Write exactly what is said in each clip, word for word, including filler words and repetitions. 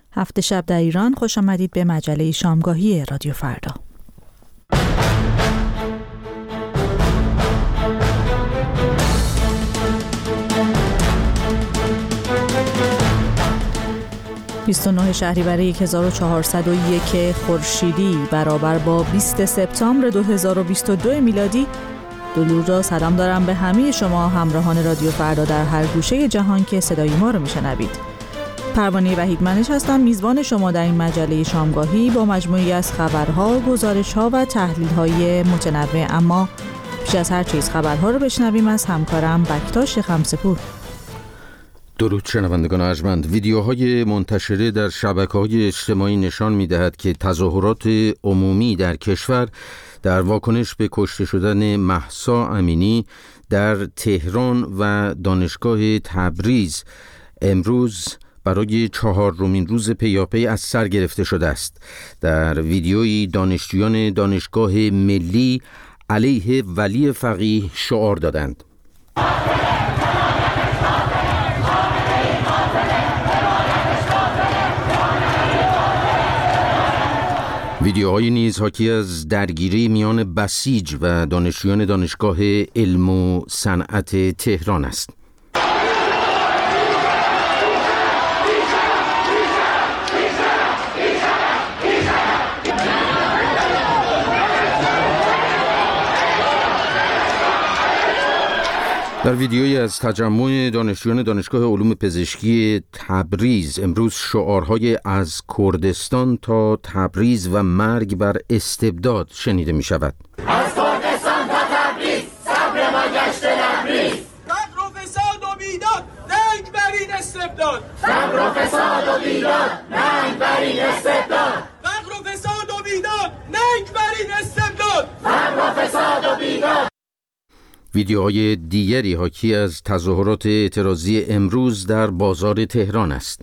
هفت شب در ایران، خوش آمدید به مجله شامگاهی رادیو فردا. بیست و نه شهریور هزار و چهارصد و یک خورشیدی برابر با بیست سپتامبر دو هزار و بیست و دو میلادی. درود را سلام دارم به همه شما همراهان رادیو فردا در هر گوشه جهان که صدای ما رو میشنوید. پروانه وحیدمنش هستم، میزبان شما در این مجله شامگاهی با مجموعی از خبرها، گزارش‌ها و تحلیل‌های متنوع. اما پیش از هر چیز خبرها رو بشنویم از همکارم بکتاش خمسه‌پور. درود شنوندگان ارجمند. ویدیوهای منتشره در شبکه‌های اجتماعی نشان می‌دهد که تظاهرات عمومی در کشور در واکنش به کشته شدن مهسا امینی در تهران و دانشگاه تبریز امروز برای چهارمین روز پیاپی از سر گرفته شده است. در ویدیویی دانشجویان دانشگاه ملی علیه ولی فقیه شعار دادند. ویدیوهای نیز حاکی از درگیری میان بسیج و دانشجویان دانشگاه علم و صنعت تهران است. در ویدیویی از تجمع دانشجویان دانشگاه علوم پزشکی تبریز امروز شعارهای از کردستان تا تبریز و مرگ بر استبداد شنیده می شود. از کردستان تا تبریز صبر ما گشته لبریز، فقر و فساد و بیداد ننگ بر این استبداد، فقر و فساد و بیداد ننگ بر این استبداد، فقر و فساد و بیداد ننگ بر این استبداد، فقر و فساد و بیداد. ویدیوهای دیگری حاکی از تظاهرات اعتراضی امروز در بازار تهران است.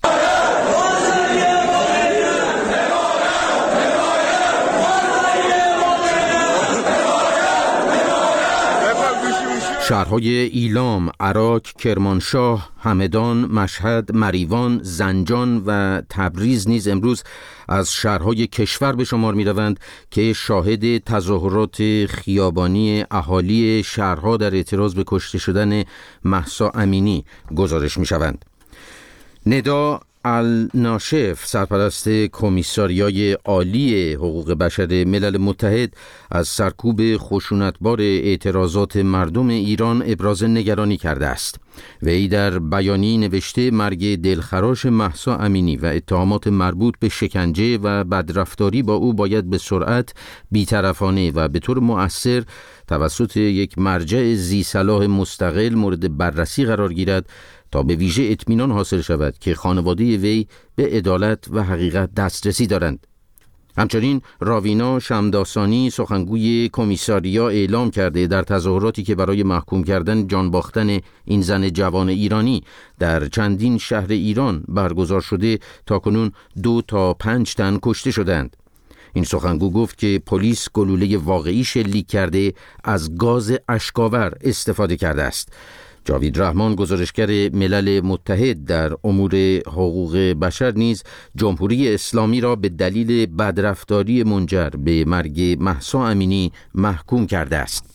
شهرهای ایلام، عراق، کرمانشاه، همدان، مشهد، مریوان، زنجان و تبریز نیز امروز از شهرهای کشور به شمار می روند که شاهد تظاهرات خیابانی اهالی شهرها در اعتراض به کشته شدن مهسا امینی گزارش می شوند. ندا الناشف، سرپرست کمیساریای عالی حقوق بشر ملل متحد، از سرکوب خشونتبار اعتراضات مردم ایران ابراز نگرانی کرده است. وی در بیانیه‌ای نوشته مرگ دلخراش مهسا امینی و اتهامات مربوط به شکنجه و بدرفتاری با او باید به سرعت، بی‌طرفانه و به طور مؤثر توسط یک مرجع ذی صلاح مستقل مورد بررسی قرار گیرد تا به ویژه اطمینان حاصل شود که خانواده وی به عدالت و حقیقت دسترسی دارند. همچنین راوینا شمداسانی، سخنگوی کمیساریا، اعلام کرده در تظاهراتی که برای محکوم کردن جان باختن این زن جوان ایرانی در چندین شهر ایران برگزار شده تاکنون دو تا پنج تن کشته شدند. این سخنگو گفت که پلیس گلوله واقعی شلیک کرده از گاز اشک‌آور استفاده کرده است. جاوید رحمان، گزارشگر ملل متحد در امور حقوق بشر، نیز جمهوری اسلامی را به دلیل بدرفتاری منجر به مرگ مهسا امینی محکوم کرده است.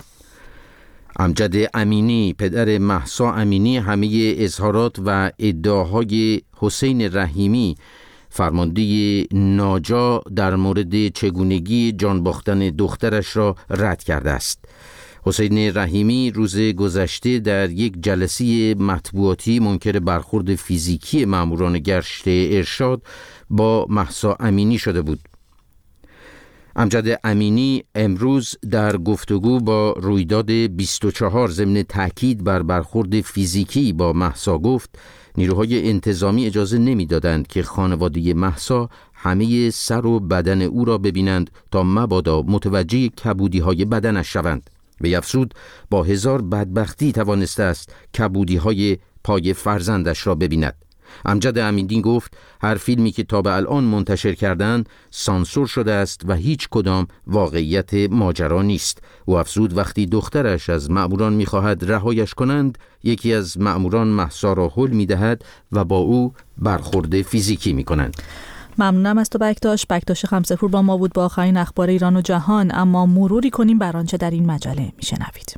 امجد امینی، پدر مهسا امینی، همه اظهارات و ادعاهای حسین رحیمی، فرمانده ناجا، در مورد چگونگی جان باختن دخترش را رد کرده است. حسین رحیمی روز گذشته در یک جلسه مطبوعاتی منکر برخورد فیزیکی ماموران گشت ارشاد با مهسا امینی شده بود. امجد امینی امروز در گفتگو با رویداد بیست و چهار ضمن تأکید بر برخورد فیزیکی با مهسا گفت نیروهای انتظامی اجازه نمی‌دادند که خانواده مهسا همه سر و بدن او را ببینند تا مبادا متوجه کبودی‌های بدنش شوند. به افزود با هزار بدبختی توانسته است کبودی‌های پای فرزندش را ببیند. امجد امین‌دین گفت هر فیلمی که تا به الان منتشر کردن سانسور شده است و هیچ کدام واقعیت ماجرا نیست. او افزود وقتی دخترش از مأموران می‌خواهد رهایش کنند، یکی از مأموران مهسا را هل می‌دهد و با او برخورد فیزیکی می‌کنند. ممنونم از تو بکتاش. بکتاش خمسه‌پور با ما بود با آخرین اخبار ایران و جهان. اما مروری کنیم بر آنچه در این مجله میشنوید.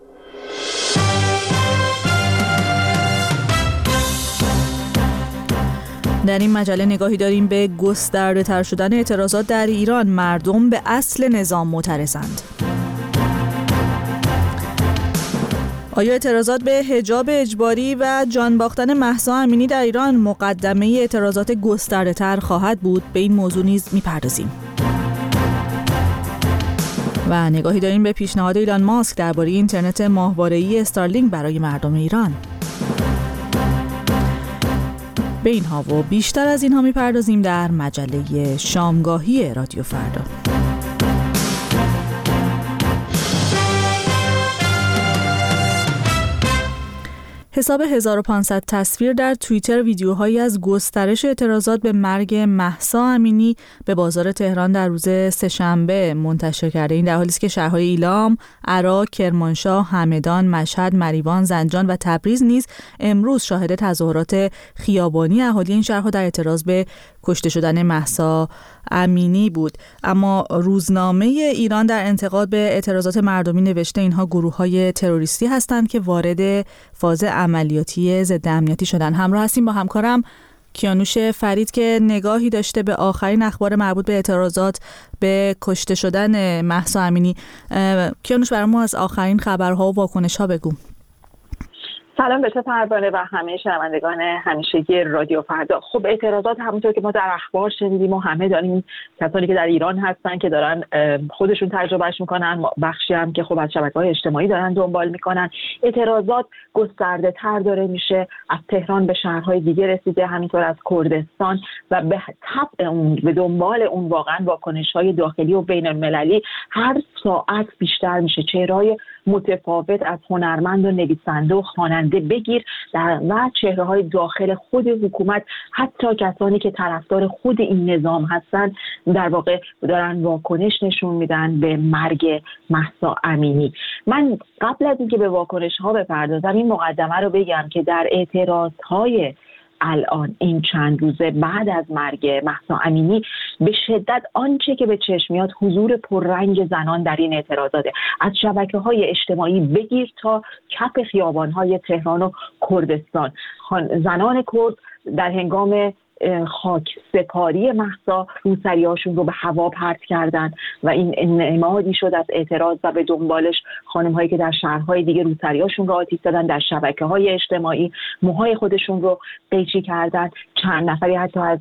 در این مجله نگاهی داریم به گسترده تر شدن اعتراضات در ایران. مردم به اصل نظام معترضند. آیا اعتراضات به حجاب اجباری و جان باختن مهسا امینی در ایران مقدمه اعتراضات گسترده تر خواهد بود؟ به این موضوع نیز میپردازیم. و نگاهی داریم به پیشنهاد ایلان ماسک درباره اینترنت ماهواره‌ای استارلینک برای مردم ایران. به اینها و بیشتر از اینها میپردازیم در مجله شامگاهی رادیو فردا. حساب هزار و پانصد تصویر در توییتر ویدیوهایی از گسترش اعتراضات به مرگ مهسا امینی به بازار تهران در روز سه‌شنبه منتشر کرده. این در حالی است که شهرهای ایلام، عراق، کرمانشاه، همدان، مشهد، مریوان، زنجان و تبریز نیز امروز شاهد تظاهرات خیابانی اهالی این شهرها در اعتراض به کشته شدن مهسا امینی بود. اما روزنامه ایران در انتقاد به اعتراضات مردمی نوشته اینها گروه‌های تروریستی هستند که وارد فاز عملیاتی ضد امنیتی شدن. همراه هستیم با همکارم کیانوش فرید که نگاهی داشته به آخرین اخبار مربوط به اعتراضات به کشته شدن مهسا امینی. کیانوش برای ما از آخرین خبرها و واکنش‌ها بگو. سلام به تو پروانه و همه شنوندگان همیشگی رادیو فردا. خب اعتراضات همونطور که ما در اخبار شنیدیم و همه داریم، کسانی که در ایران هستن که دارن خودشون تجربهش میکنن، بخشی هم که خب از شبکه‌های اجتماعی دارن دنبال میکنن. اعتراضات گسترده تر داره میشه، از تهران به شهرهای دیگه رسیده، همینطور از کردستان و به طبع اون به دنبال اون واقعا واکنش‌های داخلی و بین المللی هر ساعت بیشتر میشه. چهره‌های متفاوت از هنرمند و نویسنده و خواننده بگیر در و چهره‌های داخل خود حکومت، حتی کسانی که طرفدار خود این نظام هستن، در واقع دارن واکنش نشون میدن به مرگ مهسا امینی. من قبل از اینکه به واکنش‌ها بپردازم این مقدمه رو بگم که در اعتراض‌های الان این چند روزه بعد از مرگ مهسا امینی به شدت آنچه که به چشم میاد حضور پررنگ زنان در این اعتراضاته. از شبکه‌های اجتماعی بگیر تا کف خیابان‌های تهران و کردستان، زنان کرد در هنگام خاک سپاری مهسا روسریاشون رو به هوا پرت کردن و این نمادی شد از اعتراض و به دنبالش خانم هایی که در شهرهای دیگه روسریاشون رو آتیش زدن، در شبکه های اجتماعی موهای خودشون رو قیچی کردن. چند نفری حتی از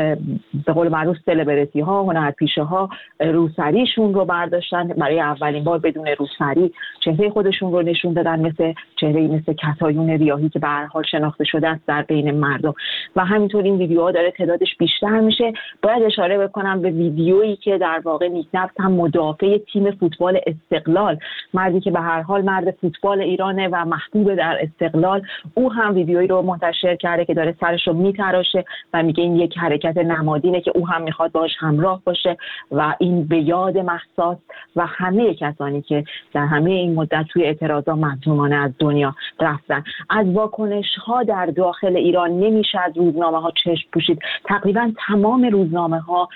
به قول معروف سلبریتی ها، هنرپیشه ها روسریشون رو برداشتن، برای اولین بار بدون روسری چهره خودشون رو نشون دادن، مثل چهره مثل کتایون ریاحی که به هر حال شناخته شده است در بین مردم. و همینطور این ویدیوها داره تعدادش بیشتر میشه. باید اشاره بکنم به ویدیویی که در واقع نیکنفت هم مدافع تیم فوتبال استقلال، مردی که به هر حال مرد فوتبال ایرانه و محبوب در استقلال، او هم ویدیویی رو منتشر کرده که داره سرش رو میتراشه و میگه این یک حرکت نمادینه که او هم میخواد باش همراه باشه و این به یاد مهسا و همه کسانی که در همه این مدت توی اعتراضات مظلومانه از دنیا رفتن. از واکنش‌ها در داخل ایران نمیشه از روزنامه‌ها چشم پوشید. تقریبا تمام روزنامه‌ها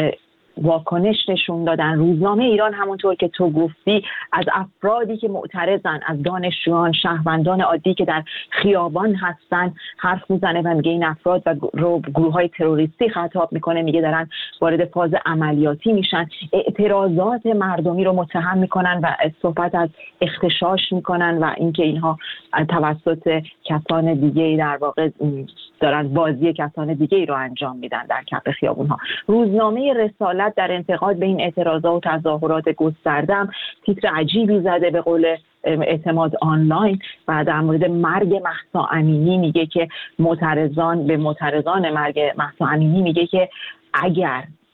واکنش نشون دادن. روزنامه ایران همونطور که تو گفتی از افرادی که معترضن، از دانشجویان، شهروندان عادی که در خیابان هستن حرف میزنه و میگه این افراد و گروه‌های تروریستی خطاب میکنه، میگه دارن وارد فاز عملیاتی میشن. اعتراضات مردمی رو متهم میکنن و صحبت از اغتشاش میکنن و اینکه اینها توسط کسان دیگه‌ای در واقع دارن بازی کسان دیگه‌ای رو انجام میدن در کف خیابون‌ها. روزنامه رسالت در انتقاد به این اعتراضات و تظاهرات گسترده تیتر عجیبی زده به قول اعتماد آنلاین و در مورد مرگ مهسا امینی میگه که معترضان به معترضان مرگ مهسا امینی میگه که اگر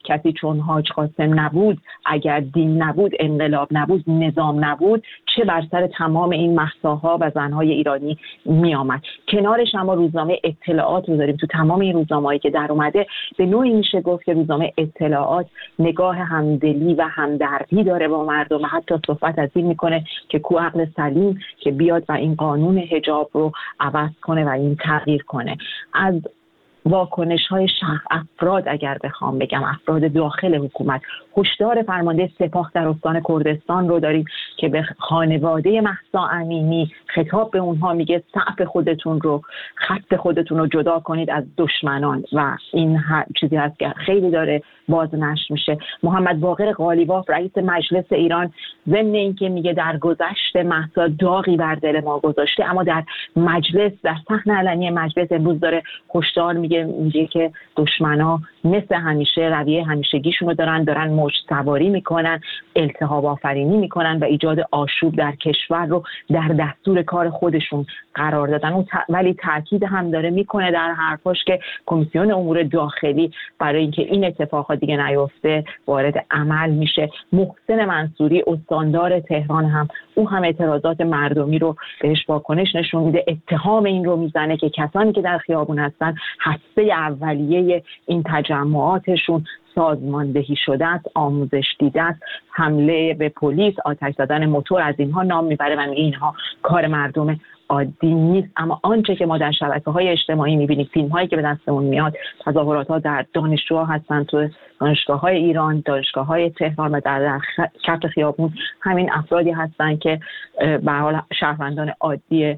کسی چون حاج قاسم نبود، اگر دین نبود، انقلاب نبود، نظام نبود، چه بر سر تمام این مهساها و زنهای ایرانی می آمد. کنارش اما روزنامه اطلاعات رو داریم. تو تمام این روزنامه‌ای که در اومده به نوعی میشه گفت که روزنامه اطلاعات نگاه همدلی و همدردی داره با مردم و حتی صحبت از این میکنه که کو عقل سلیم که بیاد و این قانون حجاب رو عوض کنه و این تغییر کنه. از واکنش های شخص افراد اگر بخوام بگم، افراد داخل حکومت، هشدار فرمانده سپاه در استان کردستان رو داریم که به خانواده مهسا امینی خطاب به اونها میگه سقف خودتون رو، خط خودتون رو جدا کنید از دشمنان و این چیزی هست که خیلی داره بازنشر میشه. محمد باقر قالیباف رئیس مجلس ایران ضمن اینکه میگه در گذشته مهسا داغی بر دل ما گذاشته، اما در مجلس، در صحن علنی مجلس امروز داره هشدار میگه میگه که دشمنا مثل همیشه رویه همیشگیشون رو دارن دارن موج سواری میکنن، التهاب آفرینی میکنن و ایجاد آشوب در کشور رو در دستور کار خودشون قرار دادن. اون ت... ولی تاکید هم داره میکنه در حرفاش که کمیسیون امور داخلی برای اینکه این اتفاقات دیگه نیفته وارد عمل میشه. محسن منصوری استاندار تهران هم او هم اعتراضات مردمی رو بهش واکنش نشون میده، اتهام این رو میزنه که کسانی که در خیابون هستن هسته اولیه این تجمعاتشون سازماندهی شده است، آموزش دیده است، حمله به پلیس، آتش زدن موتور، از اینها نام میبره و میگه اینها کار مردم عادی نیست. اما آنچه که ما در شبکه‌های اجتماعی می‌بینیم، فیلم‌هایی که به دستمون میاد، تظاهرات‌ها در دانشجوها هستن، تو دانشگاه‌های ایران، دانشگاه‌های تهران و در, در کف خیابون همین افرادی هستن که به هر حال شهروندان عادی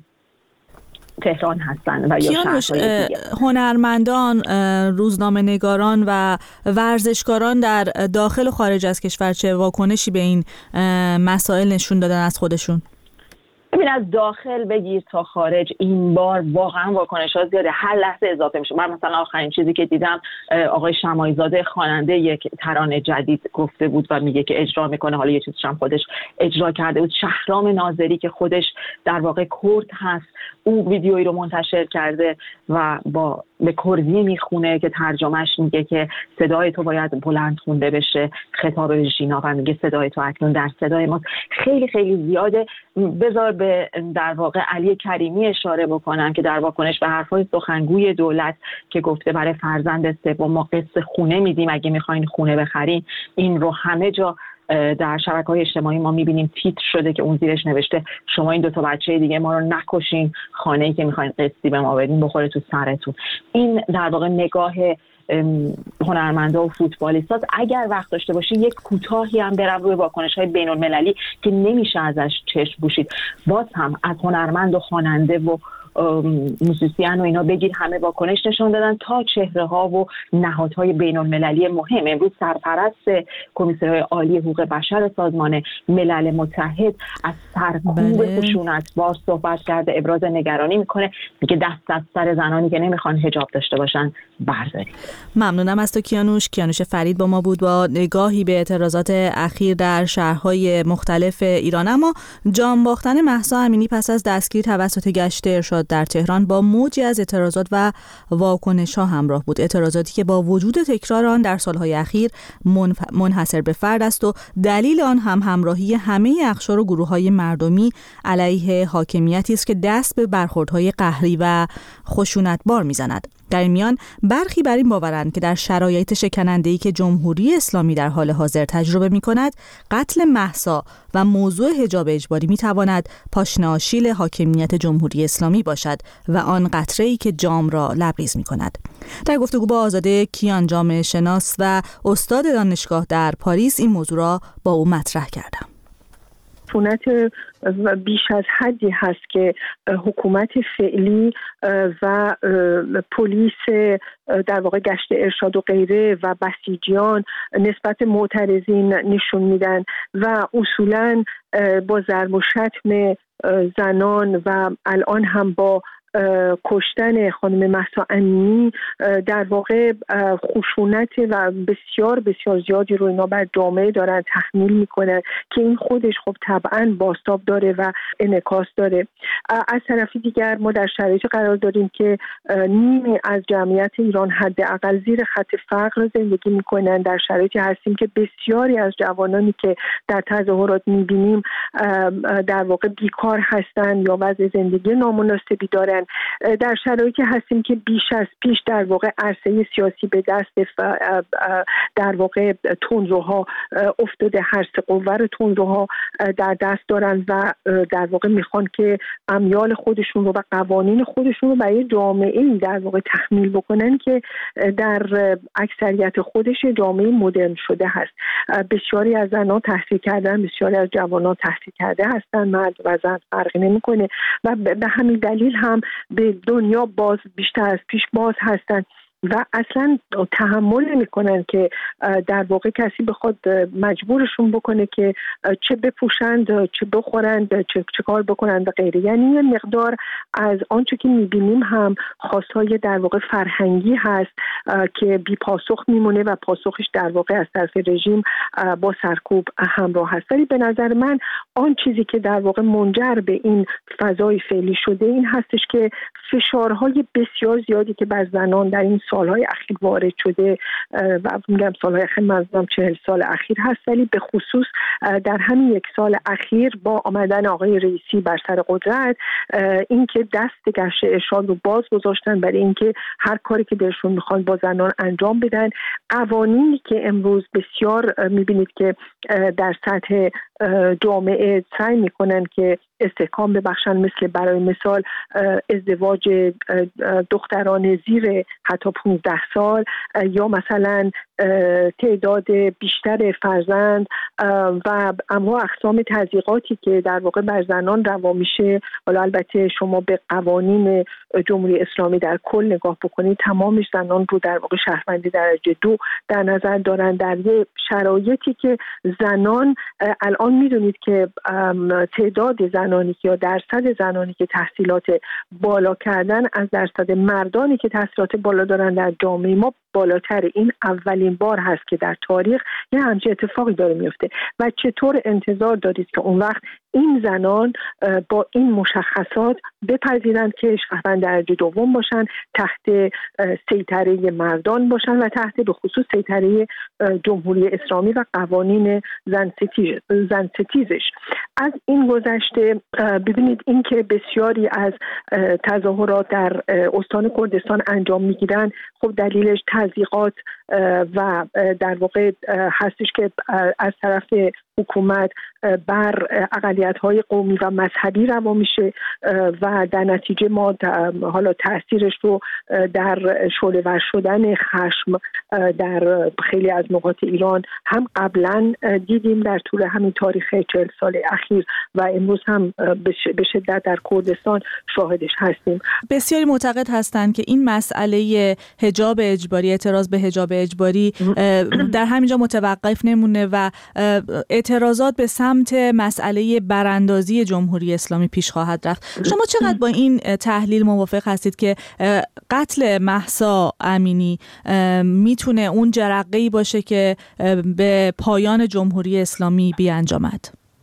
تهران هستن و یا شهرهای دیگه. هنرمندان، روزنامه نگاران و ورزشکاران در داخل و خارج از کشور چه واکنشی به این مسائل نشون دادن از خودشون؟ ببین، از داخل بگیر تا خارج این بار واقعا واکنش‌ها زیاده، هر لحظه اضافه میشه. من مثلا آخرین چیزی که دیدم آقای شماعی زاده خواننده یک ترانه جدید گفته بود و میگه که اجرا میکنه، حالا یه چیزش هم خودش اجرا کرده بود. شهرام ناظری که خودش در واقع کرد هست، اون ویدیویی رو منتشر کرده و با به کردی میخونه که ترجمهش میگه که صدای تو باید بلند خونده بشه، خطاب به ژینا، و میگه صدای تو اکنون در صدای ما. خیلی خیلی زیاده. بذار به در واقع علی کریمی اشاره بکنم که در واکنش به حرفای سخنگوی دولت که گفته برای فرزند سوم ما قسط خونه میدیم اگه میخواین خونه بخرین، این رو همه جا در شبکه‌های اجتماعی ما می‌بینیم تیتر شده که اون زیرش نوشته شما این دو تا بچه دیگه ما رو نکشین، خانه‌ای که می‌خواید قسطی به ما بدین بخوره تو سرتون. این در واقع نگاه هنرمندا و فوتبالیستات. اگر وقت داشته باشی یک کوتاهی هم برم روی واکنش‌های بین‌المللی که نمیشه ازش چشم پوشید. باز هم از هنرمند و خواننده و موسیقیان و اینا بگید همه واکنش نشون دادن تا چهره ها و نهادهای بین المللی مهم. امروز سرپرست کمیسیون عالی حقوق بشر سازمان ملل متحد از سرکوب خشونت بار صحبت کرده، ابراز نگرانی میکنه، میگه دست از سر زنانی که نمیخوان حجاب داشته باشن بردارید. ممنونم از تو کیانوش. کیانوش فرید با ما بود با نگاهی به اعتراضات اخیر در شهرهای مختلف ایران. اما جان باختن مهسا امینی پس از دستگیری توسط گشت ارشاد در تهران با موجی از اعتراضات و واکنش‌ها همراه بود. اعتراضاتی که با وجود تکرار آن در سالهای اخیر منف... منحصر به فرد است و دلیل آن هم همراهی همه اقشار و گروه‌های مردمی علیه حاکمیتی است که دست به برخوردهای قهری و خشونتبار می‌زند. در این میان برخی بر این باورند که در شرایط شکننده‌ای که جمهوری اسلامی در حال حاضر تجربه می‌کند، قتل مهسا و موضوع حجاب اجباری می‌تواند پاشنه آشیل حاکمیت جمهوری اسلامی باشد و آن قطره‌ای که جام را لبریز می‌کند. در گفتگو با آزاده کیان، جامعه شناس و استاد دانشگاه در پاریس، این موضوع را با او مطرح کردم. خشونت بیش از حدی هست که حکومت فعلی و پلیس در واقع گشت ارشاد و غیره و بسیجیان نسبت معترضین نشون میدن و اصولاً با ضرب و شتم زنان و الان هم با کشتن خانم مهسا امینی در واقع خشونت و بسیار بسیار زیادی رو اینا بر جامعه دارن تحمیل میکنن که این خودش خب طبعا بازتاب داره و انعکاس داره. از طرف دیگر ما در شرایطی قرار داریم که نیمی از جمعیت ایران حداقل زیر خط فقر زندگی میکنن. در شرایطی هستیم که بسیاری از جوانانی که در تظاهرات میبینیم در واقع بیکار هستن یا وضع زندگی نامناسبی دارن. در شرایطی هستیم که بیش از پیش در واقع عرصه سیاسی به دست در واقع تندروها افتاده، هر سه قوه رو تندروها در دست دارن و در واقع میخوان که امیال خودشون رو و قوانین خودشون رو برای جامعه‌ای در واقع تحمیل بکنن که در اکثریت خودش جامعه مدرن شده هست. بسیاری از زنان تحصیل کردن، بسیاری از جوانان تحصیل کرده هستن، مرد و زن فرقی نمیکنه و به همین دلیل هم به دنیا باز بیشتر از پیش باز هستن و اصلا تحمل نمی‌کنن که در واقع کسی بخواد مجبورشون بکنه که چه بپوشند، چه بخورند، چه, چه کار بکنند و غیره. یعنی یه مقدار از آنچه که می‌بینیم هم خواستهای در واقع فرهنگی هست که بی پاسخ میمونه و پاسخش در واقع از طرف رژیم با سرکوب همراه هست. ولی به نظر من آن چیزی که در واقع منجر به این فضای فعلی شده این هستش که فشارهای بسیار زیادی که بر زنان در این سالهای اخیر وارد شده و میگم سالهای اخیر منظورم چهل سال اخیر هست، ولی به خصوص در همین یک سال اخیر با آمدن آقای رئیسی بر سر قدرت اینکه دست گشت ارشاد رو باز گذاشتن برای اینکه هر کاری که دلشون میخوان با زنان انجام بدن. قوانینی که امروز بسیار میبینید که در سطح جامعه سعی میکنن که استحکام ببخشن، مثل برای مثال ازدواج دختران زیر حتی پانزده سال یا مثلا تعداد بیشتر فرزند و انواع اقسام تضییقاتی که در واقع بر زنان روا میشه. حالا البته شما به قوانین جمهوری اسلامی در کل نگاه بکنید، تمامش زنان رو در واقع شهروندی درجه دو در نظر دارن، در یه شرایطی که زنان الان میدونید که تعداد زنانی که یا درصد زنانی که تحصیلات بالا کردن از درصد مردانی که تحصیلات بالا دارن در جامعه ما بالاتر. این اولین بار هست که در تاریخ یه همچین اتفاقی داره میفته و چطور انتظار دارید که اون وقت این زنان با این مشخصات بپذیرند که شهروند درجه دوم باشن، تحت سیطره مردان باشن و تحت به خصوص سیطره جمهوری اسلامی و قوانین زن ستیز زن ستیزش. از این گذشته ببینید این که بسیاری از تظاهرات در استان کردستان انجام میگیرن، خب دلیلش تضییقات و در واقع هستش که از طرف حکومت بر اقلیت‌های قومی و مذهبی روا میشه و در نتیجه ما حالا تأثیرش رو در شعله‌ور شدن خشم در خیلی از نقاط ایران هم قبلا دیدیم در طول همین تاریخ چهل سال اخیر و امروز هم به شدت در کردستان شاهدش هستیم. بسیاری معتقد هستند که این مسئله حجاب اجباری، اعتراض به حجاب اجباری در همینجا متوقف نمونه و اعتراضات به سمت مسئله براندازی جمهوری اسلامی پیش خواهد رفت. شما چقدر با این تحلیل موافق هستید که قتل مهسا امینی میتونه اون جرقه‌ای باشه که به پایان جمهوری اسلامی بیانجامد؟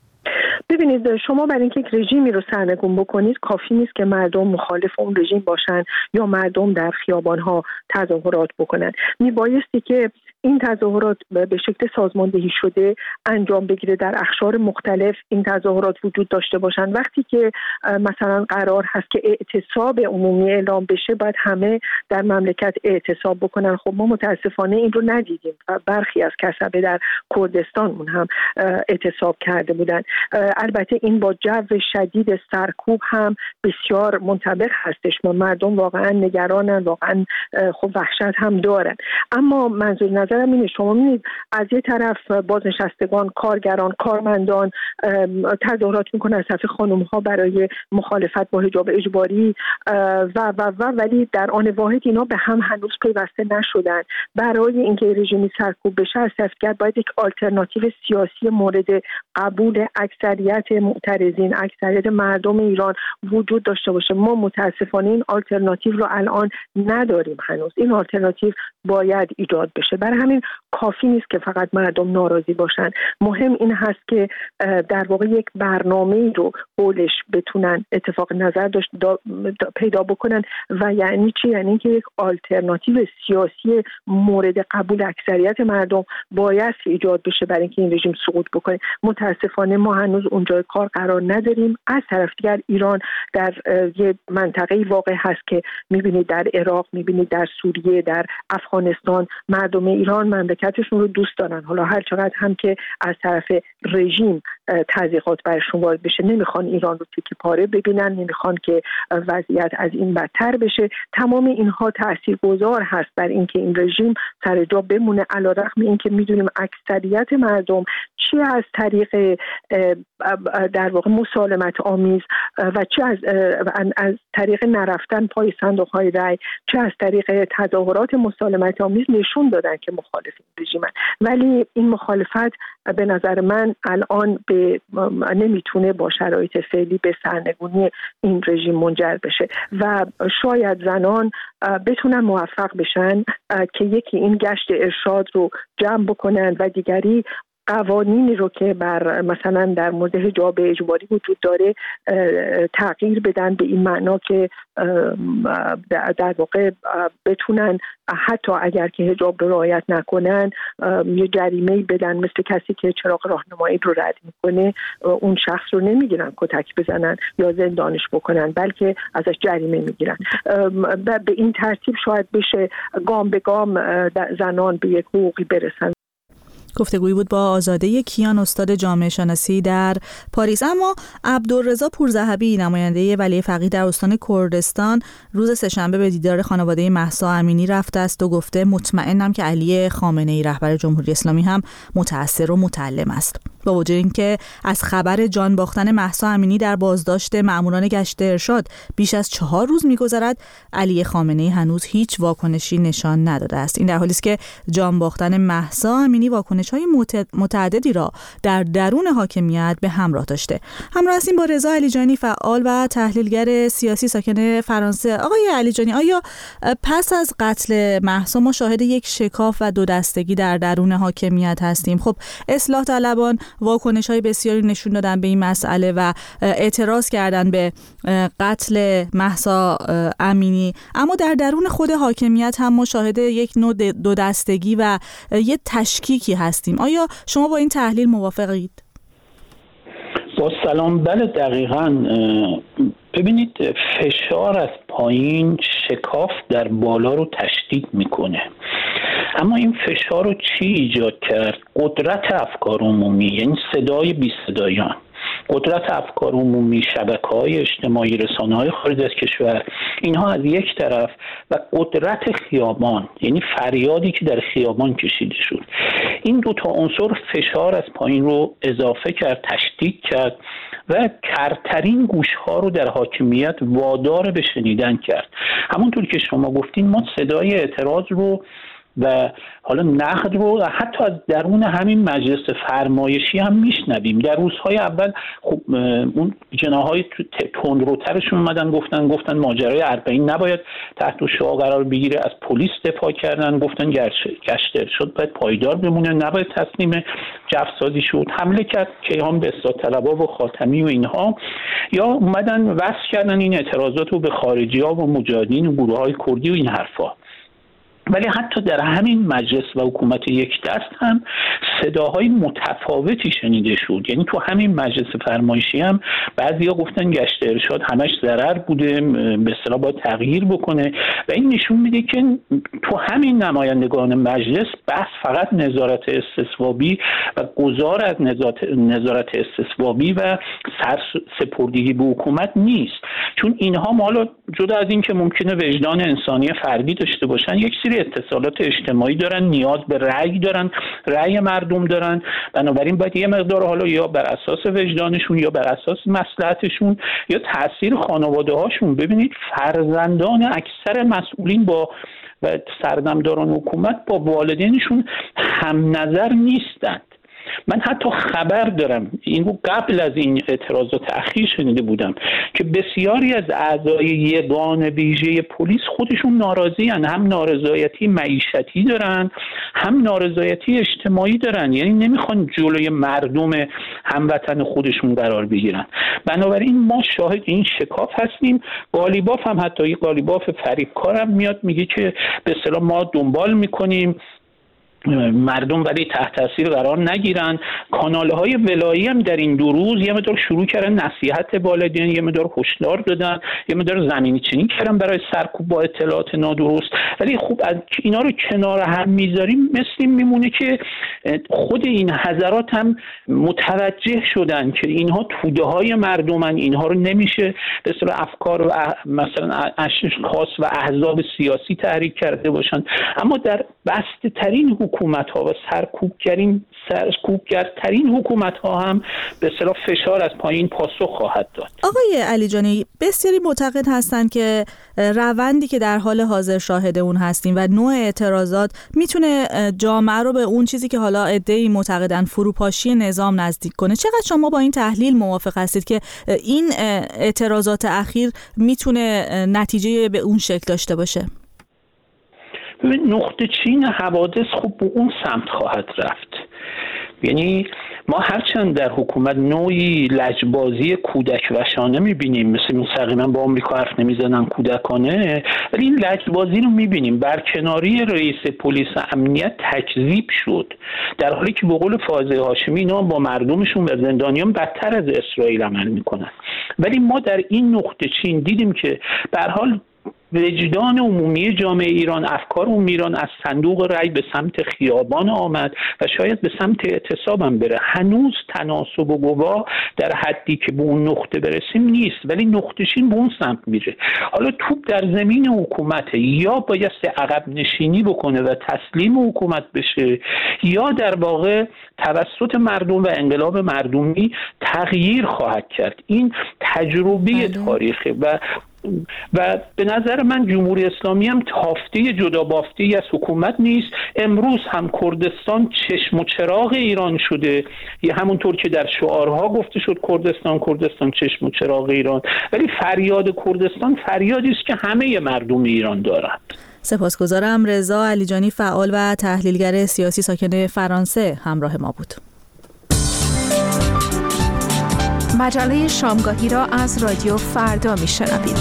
ببینید، شما برای اینکه یک رژیمی رو سرنگون بکنید کافی نیست که مردم مخالف اون رژیم باشن یا مردم در خیابان‌ها تظاهرات بکنن. میبایستی که این تظاهرات به شکل سازماندهی شده انجام بگیره، در اقشار مختلف این تظاهرات وجود داشته باشن. وقتی که مثلا قرار هست که اعتصاب عمومی اعلام بشه باید همه در مملکت اعتصاب بکنن. خب ما متاسفانه این رو ندیدیم و برخی از کسبه در کردستان اون هم اعتصاب کرده بودن. البته این با جو شدید سرکوب هم بسیار منطبق هستش. ما مردم واقعا نگرانن، واقعا خب وحشت هم دارن. اما منظور نظرم اینه، شما می‌بینید از یه طرف بازنشستگان، کارگران، کارمندان تظاهرات میکنن از طرف خانم‌ها برای مخالفت با حجاب اجباری و و و ولی در آن واحد اینا به هم هنوز پیوسته نشدن. برای اینکه رژیمی سرکوب بشه از طرف دیگر باید یک آلترناتیو سیاسی مورد قبول اکثریت اکثریت معترضین، اکثریت مردم ایران وجود داشته باشه. ما متاسفانه این آلترناتیو رو الان نداریم هنوز. این آلترناتیو باید ایجاد بشه. برای همین کافی نیست که فقط مردم ناراضی باشن. مهم این هست که در واقع یک برنامه‌ای رو حولش بتونن اتفاق نظر داشت پیدا بکنن. و یعنی چی؟ یعنی که یک آلترناتیو سیاسی مورد قبول اکثریت مردم باید ایجاد بشه برای اینکه این رژیم سقوط بکنه. متاسفانه ما هنوز اونجای کار قرار نداریم. از طرف دیگر ایران در یه منطقه‌ای واقع هست که می‌بینید در عراق، می‌بینید در سوریه، در افغانستان مردم ایران مملکتشون رو دوست دارن. حالا هر چقدر هم که از طرف رژیم تضییقات برشون وارد بشه، نمیخوان ایران رو تیکه پاره ببینن، نمیخوان که وضعیت از این بدتر بشه. تمام اینها تاثیرگذار هست بر اینکه این رژیم سر جا بمونه، علیرغم اینکه میدونیم اکثریت مردم چی از طریق در واقع مسالمت آمیز و چه از از طریق نرفتن پای صندوق‌های رای، چه از طریق تظاهرات مسالمت آمیز نشون دادن که مخالف این رژیمن. ولی این مخالفت به نظر من الان به نمیتونه با شرایط فعلی به سرنگونی این رژیم منجر بشه و شاید زنان بتونن موفق بشن که یکی این گشت ارشاد رو جمع بکنن و دیگری قوانینی رو که بر مثلا در مورد حجاب اجباری وجود داره تغییر بدن به این معنا که در واقع بتونن حتی اگر که حجاب رو رعایت نکنن یه جریمه‌ای بدن، مثل کسی که چراغ راهنمایی رو رد میکنه اون شخص رو نمیگیرن کتک بزنن یا زندانش بکنن، بلکه ازش جریمه میگیرن. به این ترتیب شاید بشه گام به گام زنان به یک حقوقی برسن. گفتگویی بود با آزاده کیان، استاد جامعه شناسی در پاریس. اما عبدالرضا پورذهبی، نماینده ولی فقیه در استان کردستان، روز سه‌شنبه به دیدار خانواده مهسا امینی رفته است و گفته مطمئنم که علی خامنه‌ای رهبر جمهوری اسلامی هم متأثر و متألم است. با وجود اینکه از خبر جان باختن مهسا امینی در بازداشت مأموران گشت ارشاد بیش از چهار روز می‌گذرد، علی خامنه‌ای هنوز هیچ واکنشی نشان نداده است. این در حالی است که جان باختن مهسا امینی واکنش‌های متعددی را در درون حاکمیت به همراه داشته. همراه هستیم با رضا علیجانی، فعال و تحلیلگر سیاسی ساکن فرانسه. آقای علیجانی، آیا پس از قتل مهسا ما شاهد یک شکاف و دو دستگی در درون حاکمیت هستیم؟ خب اصلاح طلبان واکنش‌های بسیاری نشون دادن به این مسئله و اعتراض کردن به قتل مهسا امینی، اما در درون خود حاکمیت هم ما شاهد یک نوع دو دستگی و یک تشکیکی هستیم. آیا شما با این تحلیل موافقید؟ با سلام. بله دقیقاً. ببینید، فشار از پایین شکاف در بالا رو تشدید میکنه، اما این فشار رو چی ایجاد کرد؟ قدرت افکار عمومی، یعنی صدای بی صدایان، قدرت افکار عمومی، شبکه‌های اجتماعی، رسانه‌های خارج از کشور، اینها از یک طرف، و قدرت خیابان، یعنی فریادی که در خیابان کشیده شد. این دو تا عنصر فشار از پایین رو اضافه کرد، تشدید کرد و کرترین گوش‌ها رو در حاکمیت وادار به شنیدن کرد. همونطور که شما گفتین، ما صدای اعتراض رو و حالا نقد رو حتی از درون همین مجلس فرمایشی هم میشنویم. در روزهای اول خب اون جناحهای تندروترشون اومدن گفتن گفتن ماجرای اربعین نباید تحت شعاع قرار بگیره، از پلیس دفاع کردن، گفتن گشت ارشاد باید پایدار بمونه، نباید تسلیم جفسازی شد، حمله کرد کیهان به اصلاح طلبها و خاتمی و اینها، یا اومدن وصل کردن این اعتراضات رو به خارجی‌ها و مجاهدین و گروه‌های کردی و این حرفا. ولی حتی در همین مجلس و حکومت یک دست هم صداهای متفاوتی شنیده شد. یعنی تو همین مجلس فرمایشی هم بعضیا گفتن گشت ارشاد همش ضرر بوده، به اصطلاح باید تغییر بکنه، و این نشون میده که تو همین نمایندگان مجلس بحث فقط نظارت استصوابی و گذار از نظارت استصوابی و سرسپردگی به حکومت نیست، چون اینها حالا جدا از این که ممکنه وجدان انسانی فردی داشته باشن، یک سری اتصالات اجتماعی دارن، نیاز به رأی دارن، رأی مردم دارن، بنابراین باید یه مقدار حالا یا بر اساس وجدانشون یا بر اساس مصلحتشون یا تاثیر خانواده هاشون. ببینید فرزندان اکثر مسئولین با و سردمداران حکومت با والدینشون هم نظر نیستند. من حتی خبر دارم، این قبل از این اعتراضات اخیر شنیده بودم که بسیاری از اعضای یگان ویژه پلیس خودشون ناراضی هن. هم نارضایتی معیشتی دارن، هم نارضایتی اجتماعی دارن، یعنی نمیخوان جلوی مردم هموطن خودشون قرار بگیرن. بنابراین ما شاهد این شکاف هستیم. قالیباف هم حتی یه قالیباف فریبکار هم میاد میگه که به اصطلاح ما دنبال میکنیم مردم ولی تحت تاثیر قرار نگیرن. کانال‌های ولایی هم در این دو روز یه مقدار شروع کردن نصیحت والدین، یه مقدار هشدار دادن، یه مقدار زمینه‌چینی کردن برای سرکوب با اطلاعات نادرست. ولی خوب از اینا رو کنار هم میذاریم، مثل میمونه که خود این حضرات هم متوجه شدن که اینها توده‌های مردمن، اینها رو نمیشه به اصطلاح افکار و مثلا اشخاص و احزاب سیاسی تحریک کرده باشن. اما در بسته‌ترین حکومت‌ها و سرکوبگرین سرکوبگرترین حکومت‌ها هم به اصطلاح فشار از پایین پاسخ خواهد داد. آقای علیجانی، بسیاری معتقد هستند که روندی که در حال حاضر شاهد اون هستیم و نوع اعتراضات میتونه جامعه رو به اون چیزی که حالا عده‌ای معتقدن فروپاشی نظام نزدیک کنه. چقدر شما با این تحلیل موافق هستید که این اعتراضات اخیر میتونه نتیجه به اون شکل داشته باشه؟ نقطه چین حوادث خوب به اون سمت خواهد رفت. یعنی ما هرچند در حکومت نوعی لجبازی کودک وشانه میبینیم، مثل مستقیما با آمریکا حرف نمیزنن کودکانه، ولی این لجبازی رو میبینیم. برکناری رئیس پلیس امنیت تکذیب شد، در حالی که به قول فائزه هاشمی اینا با مردمشون و زندانیان بدتر از اسرائیل عمل میکنن. ولی ما در این نقطه چین دیدیم که به هر حال وجدان عمومی جامعه ایران، افکار عمومی ایران از صندوق رای به سمت خیابان آمد و شاید به سمت اعتصاب هم بره. هنوز تناسب و گواه در حدی که به اون نقطه برسیم نیست، ولی نقطه چین به اون سمت میره. حالا توپ در زمین حکومت، یا باید عقب نشینی بکنه و تسلیم حکومت بشه، یا در واقع توسط مردم و انقلاب مردمی تغییر خواهد کرد. این تجربه تاریخه و و به نظر من جمهوری اسلامی هم تافته جدا بافته‌ای از حکومت نیست. امروز هم کردستان چشم و چراغ ایران شده، یا همونطور که در شعارها گفته شد کردستان کردستان چشم و چراغ ایران، ولی فریاد کردستان فریادی است که همه مردم ایران دارند. سپاسگزارم. رضا علیجانی، فعال و تحلیلگر سیاسی ساکن فرانسه، همراه ما بود. مجله شامگاهی را از رادیو فردا میشنوید.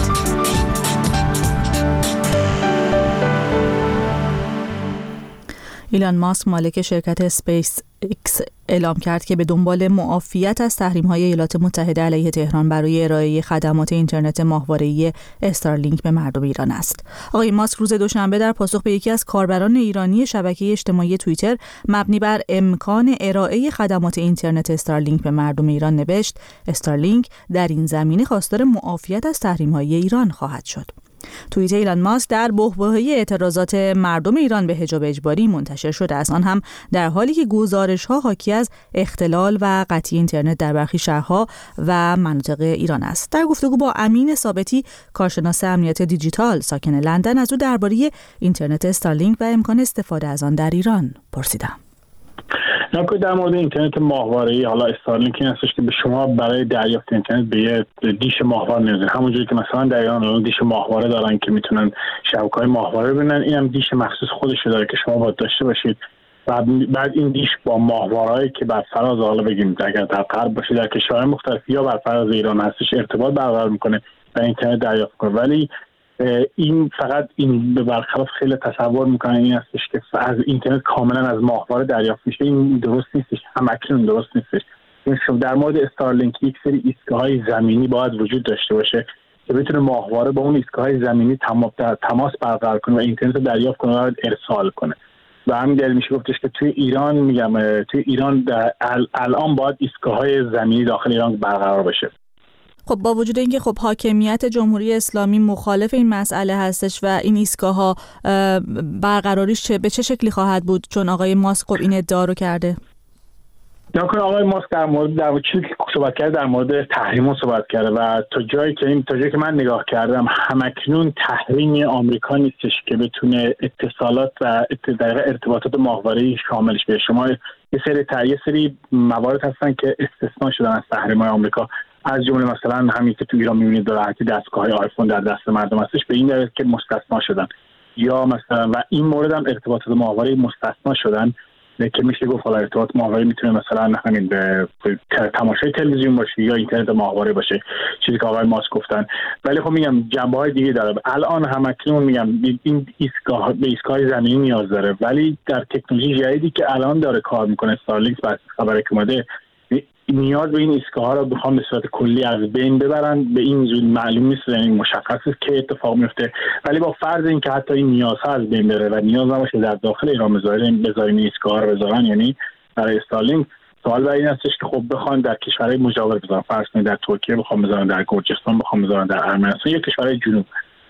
ایلان ماسک مالک شرکت اسپیس ایکس اعلام کرد که به دنبال معافیت از تحریم‌های ایالات متحده علیه تهران برای ارائه خدمات اینترنت ماهواره‌ای استارلینک به مردم ایران است. آقای ماسک روز دوشنبه در پاسخ به یکی از کاربران ایرانی شبکه اجتماعی توییتر مبنی بر امکان ارائه خدمات اینترنت استارلینک به مردم ایران نوشت: استارلینک در این زمینه خواستار معافیت از تحریم‌های ایران خواهد شد. توییت ایلان ماسک در بحبوحه اعتراضات مردم ایران به حجاب اجباری منتشر شده است، آن هم در حالی که گزارش‌ها حاکی از اختلال و قطعی اینترنت در برخی شهرها و مناطق ایران است. در گفتگو با امین ثابتی، کارشناس امنیت دیجیتال ساکن لندن، از او درباره اینترنت استارلینک و امکان استفاده از آن در ایران پرسیدم. نکته در مورد اینترنت ماهواره‌ای، حالا استارلینک این هستش که به شما برای دریافت اینترنت به یه دیش ماهواره نمیدن، همونجوری که مثلا در ایران دیش ماهواره دارن که میتونن شبکه‌های ماهواره ببینن، این هم دیش مخصوص خودش داره که شما باید داشته باشید. بعد بعد این دیش با ماهواره‌ای که بر فراز حالا بگیم اگر در غرب باشه در کشورهای مختلف یا بر فراز ایران هستش ارتباط برقرار میکنه و اینترنت دریافت کنه. ولی این فقط این به برخلاف خیلی تصور میکنن این هستش که از اینترنت کاملا از ماهواره دریافت میشه. این درست نیستش، هم اکنون درست نیستش. در مورد استارلینک یک سری ایستگاه‌های زمینی باید وجود داشته باشه که بتونه ماهواره با اون ایستگاه‌های زمینی تماس برقرار کنه و اینترنت رو دریافت کنه و ارسال کنه. و همین دلیل میشه گفتش که توی ایران میگم توی ایران الان باید ایستگاه‌های زمینی داخل ایران برقرار بشه. خب با وجود اینکه خب حاکمیت جمهوری اسلامی مخالف این مسئله هستش و این ایستگاه‌ها برقراریش چه به چه شکلی خواهد بود، چون آقای ماسک خب این ادعا رو کرده؟ یا کنه آقای ماسک در مورد در مورد چیزی که صحبت کرده در مورد تحریم صحبت کرده و تا جایی که این تا جایی که من نگاه کردم همکنون تحریم آمریکا نیستش که بتونه اتصالات و در ارتباطات ماهواره‌ای شاملش بشه. شما یه سری یه سری موارد هستن که استثناء شدن از تحریم‌های آمریکا، از جمله مثلا همین که تو ایران می‌بینید در راحتی دستگاه‌های آیفون در دست مردم هستش، به این دلیل که مستثنا شدن. یا مثلا و این مورد هم ارتباطات ماهواره‌ای مستثنا شدن که میشه گفت حالا ارتباط ماهواره‌ای میتونه مثلا همین به تماشای تلویزیون باشه یا اینترنت ماهواره باشه، چیزی که آقای ماسک گفتن. ولی خب میگم جنبه‌های دیگه داره. الان همکنون میگم این ایستگاه به ایستگاه زمینی نیاز داره، ولی در تکنولوژی جدیدی که الان داره کار میکنه استارلینک و خبری که اومده نیاز به این ایستگاه‌ها رو بخوام به صورت کلی از بین ببرن به این زود معلوم نیست، یعنی مشخص است که اتفاق میفته. ولی با فرض اینکه حتی این نیازها از بین بره و نیاز نباشه در داخل ایران بذاریم بذاریم این ایستگاه‌ها رو بذارن، یعنی برای استارلینک، سوال برای این هستش که خب بخوان در کشورهای مجاور بذارن، فرض کنید در ترکیه بخوام بذارن، در گرجستان بخوام بذارن، در ارمنستان یا کشورهای جنوب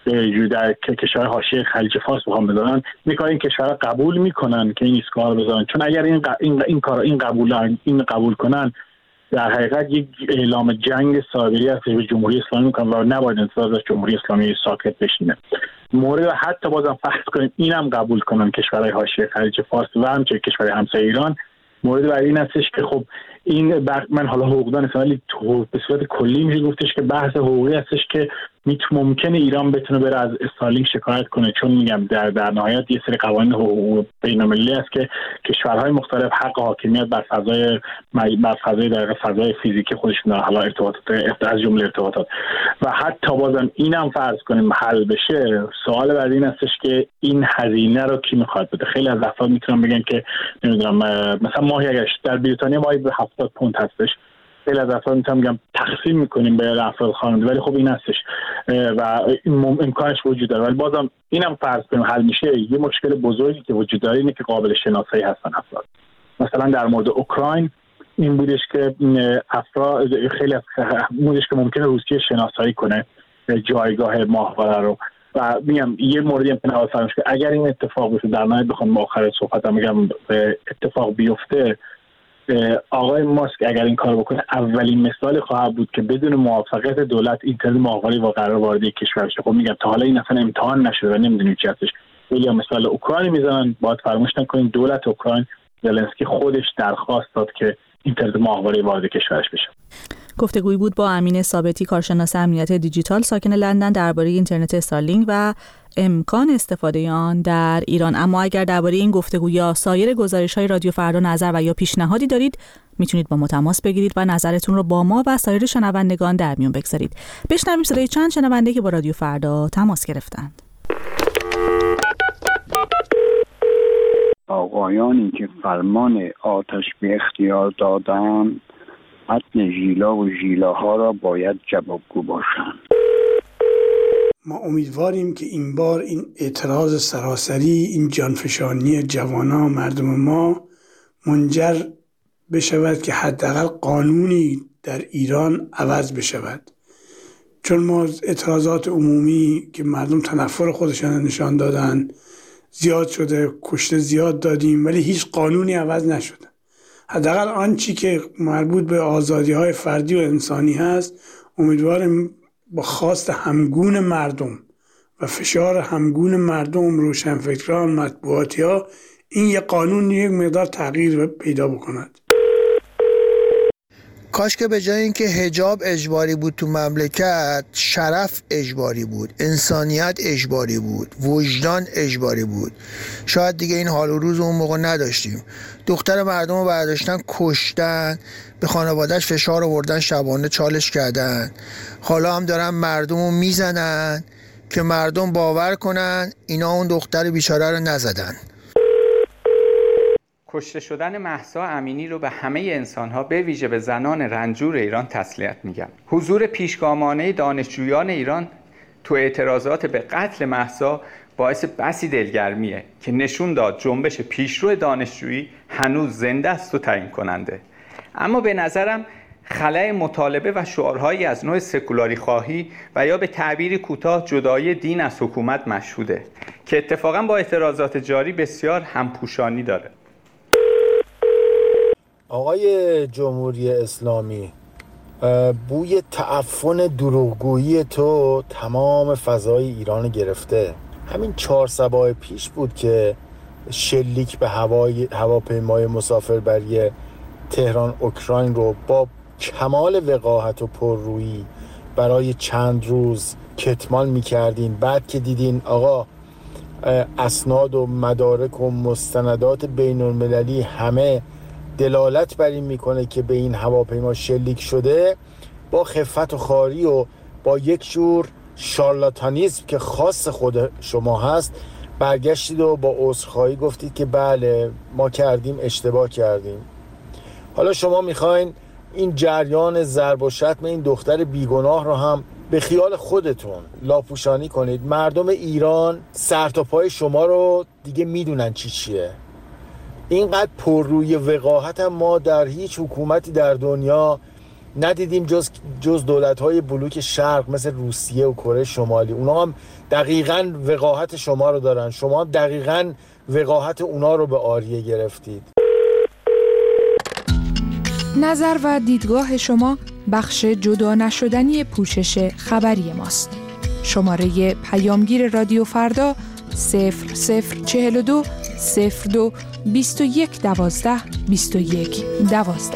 در کشور حاشیه خلیج فارس بخوام بذارن، میگن این کشورها قبول میکنن که این ایستگاه‌ها رو بذارن. چون اگر این ق... این این کار این قبول این قبول کنن در حقیقت یک اعلام جنگ سایبری است به جمهوری اسلامی میکنن و نباید انتظار از جمهوری اسلامی ساکت بشینه. مورد حتی بازم فرض کنیم اینم قبول کنن کشورهای حاشیه خلیج فارس و همچنین کشورهای همسایه ایران، مورد بعدی این هستش که خب این من حالا حقوقدان هستم ولی به صورت کلی میشه گفتش که بحث حقوقی هستش که ممکنه ایران بتونه بره از استارلینک شکایت کنه، چون میگم در در نهایت یه سری قوانین حقوق بین‌المللی است که کشورهای مختلف حق حاکمیت بر فضای بر فضای در فضای فیزیکی خودشون دارن، حالا ارتباطات از جمله ارتباطات. و حتی بازم اینم فرض کنیم حل بشه، سوال بعدی این هستش که این هزینه رو کی میخواد بده. خیلی از افراد میتونن بگن که نمیدونم مثلا ماهی اگه در بریتانیا ماهی به هفتاد پوند هستش، خیلی از افراد میتونم بگم تقسیم میکنیم به افراد خانواده، ولی خب این هستش و این امکانش وجود داره. ولی بازم اینم فرض کنیم حل میشه، یه مشکل بزرگی که وجود داره اینه که قابل شناسایی هستن افراد. مثلا در مورد اوکراین این بودش که افراد خیلی از بودش که ممکنه روسیه شناسایی کنه جایگاه ماهواره رو و میگم یه موردی هم نباید فراموش که اگر این اتفاق بشه، در نهایت بخوام آخر صحبتم میگم اتفاق بیفته، آقای ماسک اگر این کار بکنه اولین مثال خواهد بود که بدون موافقت دولت اینترنت ماهواره‌ای با قرار وارد کشور بشه. خب میگم تا حالا این اصلا امتحان نشده و نمیدونیم چی هستش. ولی مثال اوکراین میزنن، باید فراموش نکنید دولت اوکراین زلنسکی خودش درخواست داد که اینترنت ماهواره‌ای وارد کشورش بشه. گفتگویی بود با امین ثابتی، کارشناس امنیت دیجیتال ساکن لندن، درباره اینترنت استارلینک و امکان استفاده آن در ایران. اما اگر درباره این گفتگو یا سایر گزارش‌های رادیو فردا نظر و یا پیشنهادی دارید، میتونید با ما تماس بگیرید و نظرتون رو با ما و سایر شنوندگان در میون بگذارید. بشنویم صدای چند شنونده که با رادیو فردا تماس گرفتند. آقایانی که فرمان آتش به اختیار دادن، متن ژیلا و ژیلاها را باید جوابگو باشند. ما امیدواریم که این بار این اعتراض سراسری، این جانفشانی جوانان و مردم ما منجر بشود که حداقل قانونی در ایران عوض بشود. چون ما اعتراضات عمومی که مردم تنفر خودشان نشان دادن زیاد شده، کشته زیاد دادیم، ولی هیچ قانونی عوض نشده. حداقل آنچه که مربوط به آزادی‌های فردی و انسانی هست، امیدواریم با خواست همگون مردم و فشار همگون مردم، روشنفکران، مطبوعاتی‌ها، این یه قانون یک مقدار تغییر پیدا بکند. کاش که به جای اینکه حجاب اجباری بود تو مملکت، شرف اجباری بود، انسانیت اجباری بود، وجدان اجباری بود. شاید دیگه این حال و روز اون موقع نداشتیم. دختر مردم رو برداشتن کشتن، به خانوادهش فشار آوردن، شبانه چالش کردن. حالا هم دارن مردم رو میزنن که مردم باور کنن اینا اون دختر بیچاره رو نزدن. کشته شدن مهسا امینی رو به همه انسان‌ها، به ویژه به زنان رنجور ایران تسلیت میگم. حضور پیشگامانه دانشجویان ایران تو اعتراضات به قتل مهسا باعث بسی دلگرمیه که نشون داد جنبش پیشرو دانشجویی هنوز زنده است و تعیین کننده. اما به نظرم خلأ مطالبه و شعارهایی از نوع سکولاری خواهی و یا به تعبیری کوتاه جدایی دین از حکومت مشهوده که اتفاقا با اعتراضات جاری بسیار همپوشانی داره. آقای جمهوری اسلامی، بوی تعفن دروغگویی تو تمام فضای ایران گرفته. همین چهار سباه پیش بود که شلیک به هوای هواپیمای مسافربری تهران اوکراین رو با کمال وقاحت و پررویی برای چند روز کتمان می‌کردین. بعد که دیدین آقا اسناد و مدارک و مستندات بین‌المللی همه دلالت بر این میکنه که به این هواپیما شلیک شده، با خفت و خواری و با یک جور شارلاتانیسم که خاص خود شما هست برگشتید و با عذرخواهی گفتید که بله ما کردیم، اشتباه کردیم. حالا شما میخواین این جریان ضرب و شتم این دختر بیگناه رو هم به خیال خودتون لاپوشانی کنید. مردم ایران سر تا پای شما رو دیگه میدونن چی چیه. اینقدر پررویی وقاحت هم ما در هیچ حکومتی در دنیا ندیدیم جز جز دولت‌های بلوک شرق مثل روسیه و کره شمالی. اونا هم دقیقاً وقاحت شما رو دارن، شما هم دقیقاً وقاحت اونا رو به آریه گرفتید. نظر و دیدگاه شما بخش جدا نشدنی پوشش خبری ماست. شماره پیامگیر رادیو فردا صفر صفر چهل و دو صفر دو بیست و یک دوازده بیست و یک دوازده.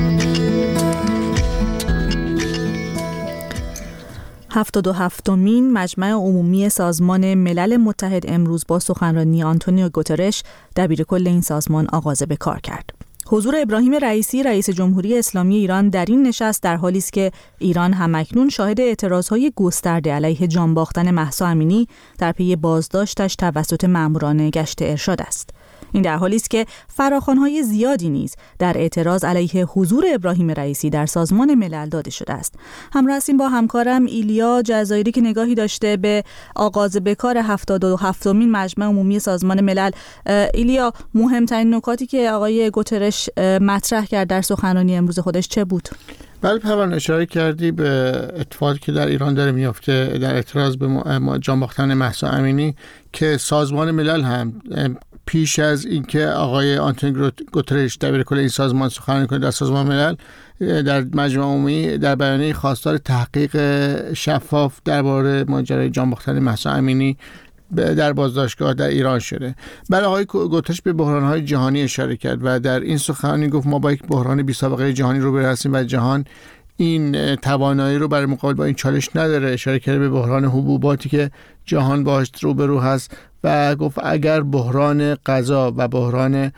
هفتاد و هفتمین مجمع عمومی سازمان ملل متحد امروز با سخنرانی آنتونیو گوترش دبیرکل این سازمان آغاز به کار کرد. حضور ابراهیم رئیسی رئیس جمهوری اسلامی ایران در این نشست در حالی است که ایران همکنون شاهد اعتراضهای گسترده علیه جان باختن مهسا امینی در پی بازداشتش توسط ماموران گشت ارشاد است. این در حالی است که فراخوان‌های زیادی نیز در اعتراض علیه حضور ابراهیم رئیسی در سازمان ملل داده شده است. همراه هستیم با همکارم ایلیا جزایری که نگاهی داشته به آغاز به کار هفتاد و هفتمین مجمع عمومی سازمان ملل. ایلیا، مهمترین نکاتی که آقای گوترش مطرح کرد در سخنرانی امروز خودش چه بود؟ بله پروانه، اشاره کردی به اتفاقی که در ایران داره میفته در اعتراض به جان باختن مهسا امینی که سازمان ملل هم پیش از اینکه آقای آنتونیو گوترش دبیرکل این سازمان سخنرانی کنه در سازمان ملل در مجمع عمومی در بیانیه خواستار تحقیق شفاف درباره ماجرای جان باختن مهسا امینی در بازداشتگاه در ایران شده. بله، آقای گوترش به بحران‌های جهانی اشاره کرد و در این سخنرانی گفت ما با یک بحران بی سابقه جهانی روبرو هستیم و جهان این توانایی رو برای مقابله با این چالش نداره. اشاره کرد به بحران حبوباتی که جهان باهاش روبرو هست و گفت اگر بحران غذا و بحران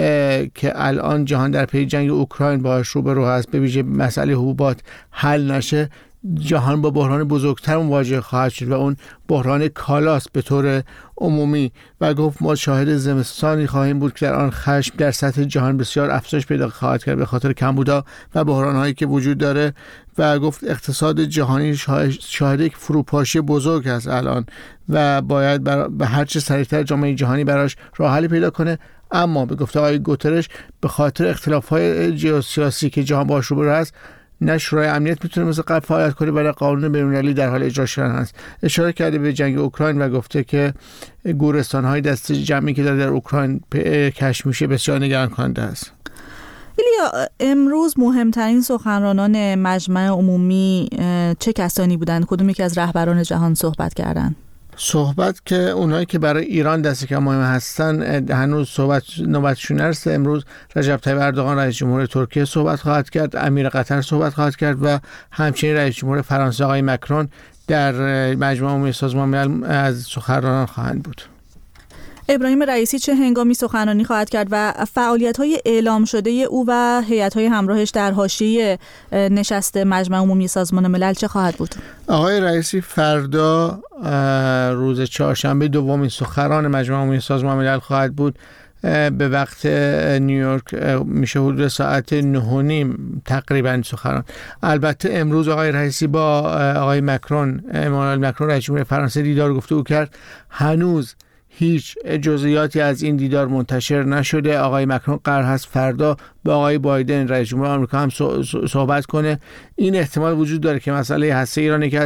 که الان جهان در پی جنگ اوکراین باهاش روبرو هست، به ویژه مسئله حبوبات حل نشه، جهان با بحران بزرگتر مواجه خواهد شد و اون بحران کالاست به طور عمومی. و گفت ما شاهد زمستانی خواهیم بود که در آن خشم در سطح جهان بسیار افزایش پیدا خواهد کرد به خاطر کمبودا و بحران‌هایی که وجود داره. و گفت اقتصاد جهانی شاهد یک فروپاشی بزرگ است الان و باید به هر چه سریعتر جامعه جهانی براش راه حلی پیدا کنه. اما به گفته آقای گوترش به خاطر اختلاف‌های ژئوسیاسی که جهان باهاش روبرو است، نه شورای امنیت میتونه مثل قبل فعالیت کنه ولی قانون بین‌المللی در حال اجرا شدن است. اشاره کرده به جنگ اوکراین و گفته که گورستان‌های دست جمعی که در اوکراین کشف میشه بسیار نگران کننده است. ایلیا، امروز مهمترین سخنرانان مجمع عمومی چه کسانی بودند؟ کدوم یکی از رهبران جهان صحبت کردند؟ صحبت که اونایی که برای ایران دست کم مهم هستن هنوز صحبت نوبتشون نرسیده. امروز رجب طیب اردوغان رئیس جمهور ترکیه صحبت خواهد کرد، امیر قطر صحبت خواهد کرد و همچنین رئیس جمهور فرانسه آقای مکرون در مجمع عمومی سازمان ملل از سخنرانان خواهند بود. ابراهیم رئیسی چه هنگامی سخنرانی خواهد کرد و فعالیت‌های اعلام شده او و هیئت‌های همراهش در حاشیه نشست مجمع عمومی سازمان ملل چه خواهد بود؟ آقای رئیسی فردا روز چهارشنبه دومین سخنران مجمع عمومی سازمان ملل خواهد بود. به وقت نیویورک میشه حدود ساعت نه و نیم تقریبا سخنران. البته امروز آقای رئیسی با آقای مکرون امانوئل مکرون رئیس جمهور فرانسه دیدار گفتگو کرد. هنوز هیچ جزئیاتی از این دیدار منتشر نشده. آقای مکرون قرار هست فردا با آقای بایدن رئیس جمهور آمریکا هم صحبت کنه. این احتمال وجود داره که مسئله هسته ایران که از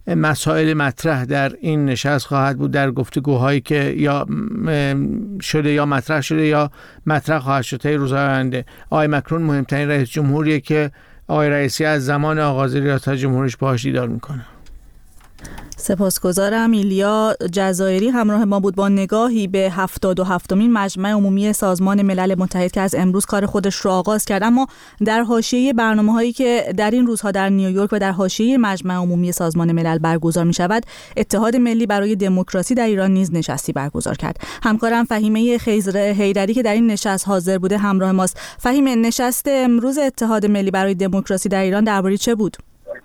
مسائل مطرح در این نشست خواهد بود، در گفتگوهایی که یا شده یا مطرح شده یا مطرح خواهد شد طی روزهای آینده. آقای مکرون مهمترین رئیس جمهوریه که آقای رئیسی از زمان آغاز ریاست جمهوریش باهاش دیدار میکنه. سپاسگزارم. ایلیا جزایری همراه ما بود با نگاهی به هفتاد و هفتمین مجمع عمومی سازمان ملل متحد که از امروز کار خودش رو آغاز کرد. اما در حاشیه برنامه‌هایی که در این روزها در نیویورک و در حاشیه مجمع عمومی سازمان ملل برگزار می‌شود، اتحاد ملی برای دموکراسی در ایران نیز نشستی برگزار کرد. همکارم فهیمه خیزر حیدری که در این نشست حاضر بوده همراه ماست. فهیمه، نشست امروز اتحاد ملی برای دموکراسی در ایران درباره چه بود؟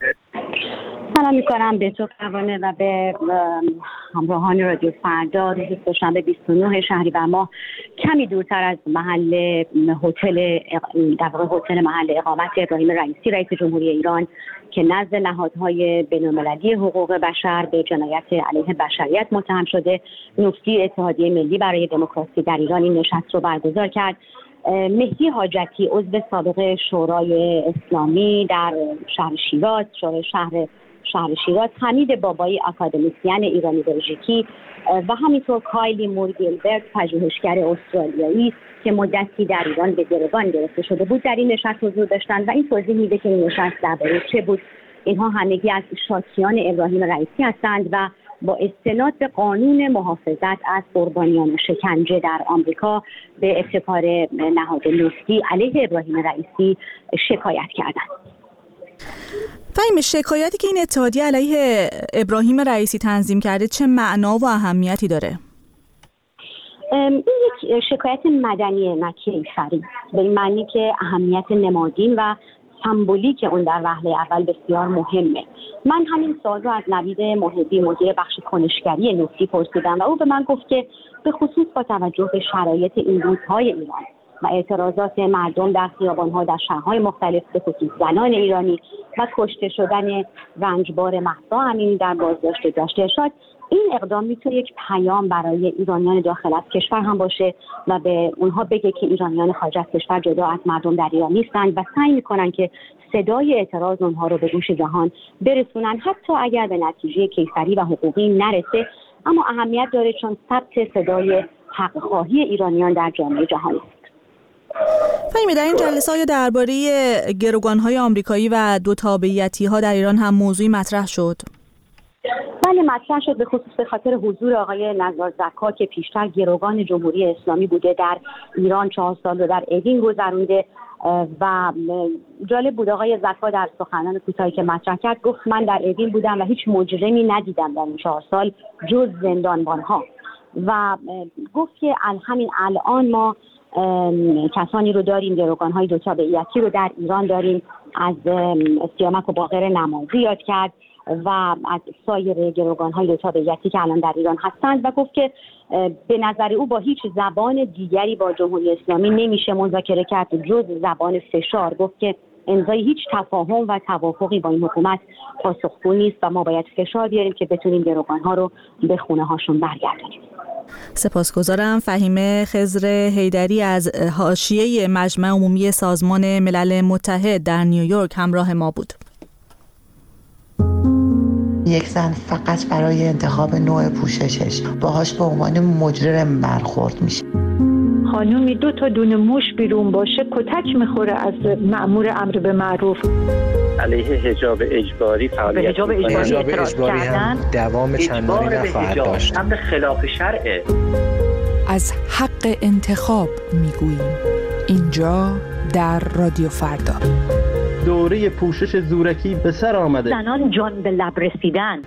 سلام میکنم به تو پروانه و به همراهان رادیو فردا. روز دوشنبه بیست و نه شهریور ماه کمی دورتر از محل هتل در واقع هتل محل اقامت ابراهیم رئیسی رئیس جمهوری ایران که نزد نهادهای بین‌المللی حقوق بشر به جنایت علیه بشریت متهم شده، مفتی اتحادیه ملی برای دموکراسی در ایران این نشست رو برگزار کرد. مهدی حاجتی عضو سابق شورای اسلامی در شهر شیراز، شورای شهر شهر شیراز، حمید بابایی اکادمیسین ایرانی بلژیکی و همینطور کایلی مور گیلبرت پژوهشگر استرالیایی که مدتی در ایران به گروگان گرفته شده بود در این نشست حضور داشتند و این توضیح میده که این نشست درباره چه بود. اینها همگی از شاکیان ابراهیم رئیسی هستند و با استناد به قانون محافظت از قربانیان شکنجه در آمریکا به ابتکار نهاد مفتی علیه ابراهیم رئیسی شکایت کردند. فهیم، شکایتی که این اتحادیه علیه ابراهیم رئیسی تنظیم کرده چه معنا و اهمیتی داره؟ این یک شکایت مدنی نه کیفری، به این معنی که اهمیت نمادین و سمبولیک اون در وهله اول بسیار مهمه. من همین سوال رو از نوید محبی مدیر بخش کنشگری نفتی پرسیدم و او به من گفت که به خصوص با توجه به شرایط این روزهای ایران و اعتراضات مردم در خیابان‌ها در شهرهای مختلف به خصوص زنان ایرانی و کشته شدن رنجبار مهسا امینی در بازداشت گشت ارشاد، این اقدام میتونه یک پیام برای ایرانیان داخل از کشور هم باشه و به اونها بگه که ایرانیان خارج از کشور جدا از مردم در ایران نیستند و سعی میکنن که صدای اعتراض اونها رو به گوش جهان برسونن، حتی اگر به نتیجه کیفری و حقوقی نرسه، اما اهمیت داره چون ثبت صدای حق‌خواهی ایرانیان در جامعه جهانی است. فهمی، در این جلسه های درباره گروگان‌های آمریکایی و دو تابعیتی‌ها در ایران هم موضوعی مطرح شد؟ بله، مطرح شد، به خصوص به خاطر حضور آقای نزار زکا که پیشتر گروگان جمهوری اسلامی بوده، در ایران چهار سال رو در اوین گذرونده و جالب بود آقای زکا در سخنان کوتاهی که مطرح کرد گفت من در اوین بودم و هیچ مجرمی ندیدم در این چهار سال جز زندانبان‌ها و گفت که همین الان ما کسانی رو داریم، گروگان‌های دو تابعیتی رو در ایران داریم، از سیامک و باقر نمازی یاد کرد و از سایر گروگان‌های دو تابعیتی که الان در ایران هستند و گفت که به نظر او با هیچ زبان دیگری با جمهوری اسلامی نمیشه مذاکره کرد جز زبان فشار. گفت که امضای هیچ تفاهم و توافقی با این حکومت پاسخگو نیست و ما باید فشار بیاریم که بتونیم گروگان‌ها رو به خونه هاشون برگردونیم. سپاسگزارم. فهیمه خضر حیدری از حاشیه مجمع عمومی سازمان ملل متحد در نیویورک همراه ما بود. یک زن فقط برای انتخاب نوع پوششش باهاش به عنوان مجرم برخورد میشه. خانومی دو تا دونه موش بیرون باشه کتک میخوره از مأمور امر به معروف. علیه حجاب اجباری فعالیت به حجاب اجباری, حجاب اجباری هم دوام چندانی نخواهد داشت. امر خلاف شرعه. از حق انتخاب میگوییم اینجا در رادیو فردا. دوره پوشش زورکی به سر آمده. زنان جان به لب رسیدن.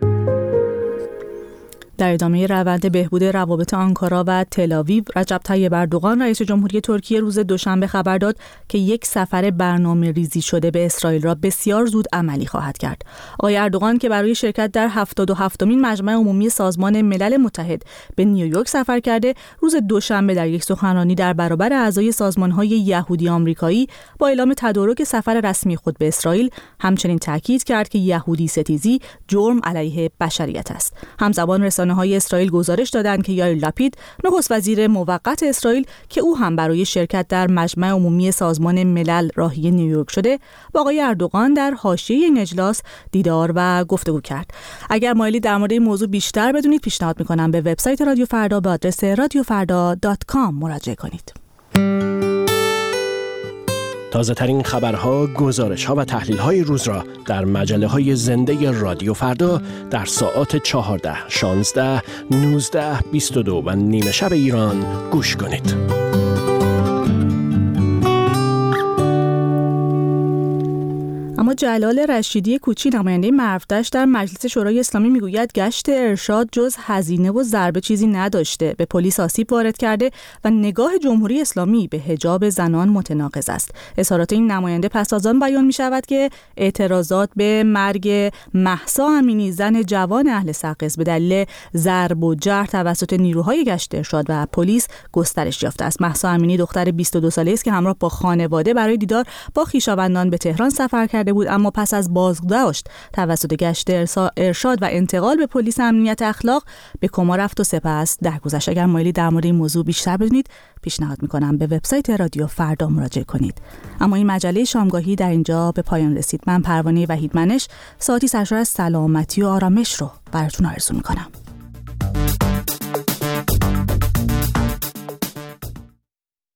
در ادامه روند بهبود روابط آنکارا و تل‌آویو، رجب طیب اردوغان رئیس جمهوری ترکیه روز دوشنبه خبر داد که یک سفر برنامه ریزی شده به اسرائیل را بسیار زود عملی خواهد کرد. آقای اردوغان که برای شرکت در هفتاد و هفتمین مجمع عمومی سازمان ملل متحد به نیویورک سفر کرده، روز دوشنبه در یک سخنرانی در برابر اعضای سازمان‌های یهودی آمریکایی با اعلام تدارک سفر رسمی خود به اسرائیل همچنین تاکید کرد که یهودی ستیزی جرم علیه بشریت است. همزمان رسانه رسانه‌های اسرائیل گزارش دادند که یائیر لپید، نخست وزیر موقت اسرائیل که او هم برای شرکت در مجمع عمومی سازمان ملل راهی نیویورک شده، با آقای اردوغان در حاشیه این اجلاس دیدار و گفتگو کرد. اگر مایلید در مورد این موضوع بیشتر بدونید، پیشنهاد می‌کنم به وبسایت رادیو فردا به آدرس رادیو فردا دات کام مراجعه کنید. تازه ترین خبرها، گزارش‌ها و تحلیل‌های روز را در مجله‌های زنده رادیو فردا در ساعات چهارده، شانزده، نوزده، بیست و دو و نیمه شب ایران گوش کنید. اما جلال رشیدی کوچی، نماینده مرفدشت در مجلس شورای اسلامی، میگوید گشت ارشاد جز هزینه و ضربه چیزی نداشته، به پلیس آسیب وارد کرده و نگاه جمهوری اسلامی به حجاب زنان متناقض است. اظهارات این نماینده پس از آن بیان می شود که اعتراضات به مرگ مهسا امینی، زن جوان اهل سقز، به دلیل ضرب و جرح توسط نیروهای گشت ارشاد و پلیس گسترش یافته است. مهسا امینی دختر بیست و دو ساله است که همراه با خانواده برای دیدار با خویشاوندان به تهران سفر کرده بود، اما پس از بازداشت توسط گشت ارشاد و انتقال به پلیس امنیت اخلاق به کما رفت و سپس درگذشت. اگر مایلی در مورد این موضوع بیشتر بدونید، پیشنهاد میکنم به وبسایت رادیو فردا مراجعه کنید. اما این مجله شامگاهی در اینجا به پایان رسید. من پروانه وحیدمنش ساعتی سرشار از سلامتی و آرامش رو براتون آرزو میکنم.